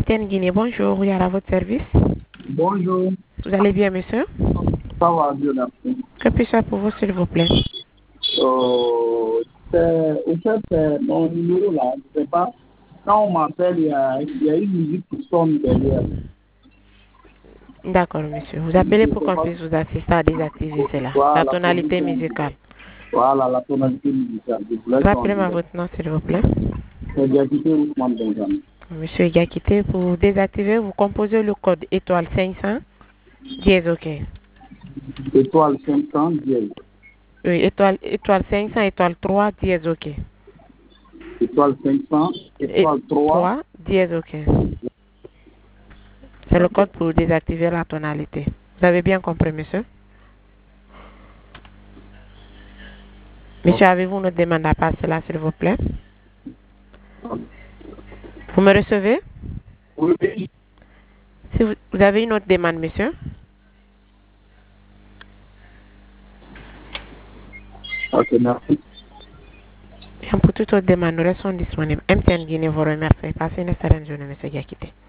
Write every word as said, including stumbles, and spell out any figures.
M T N Guinée, bonjour, oui, à votre service. Bonjour. Vous allez bien, monsieur? Ça va, Dieu merci. Que puis-je faire pour vous, s'il vous plaît? Euh, c'est- au fait, c'est mon numéro là, je ne sais pas. Quand on m'appelle, il y a, il y a une musique qui sonne derrière. D'accord, monsieur. Vous appelez pour qu'on puisse vous assister à désactiver cela. Voilà, La tonalité tonalité musicale. Voilà, la tonalité musicale. Je voulais Rappelez-moi changer. votre nom, s'il vous plaît. C'est Diakité Ousmane Benjamin. Monsieur Gakité, pour désactiver, vous composez le code étoile cinq cents, dièse OK. Étoile cinq cents, dièse. Oui, étoile, étoile cinq cents, étoile trois, dièse OK. Étoile cinq cents, étoile trois. trois, dièse OK. C'est le code pour désactiver la tonalité. Vous avez bien compris, monsieur? Monsieur, avez-vous une demande à passer là, s'il vous plaît? Vous me recevez? Oui. Si vous, vous avez une autre demande, monsieur? Ok, merci. Bien, pour toute autre demande, nous restons disponibles. M T N Guinée vous remercie. Passez une excellente journée, monsieur Gakité.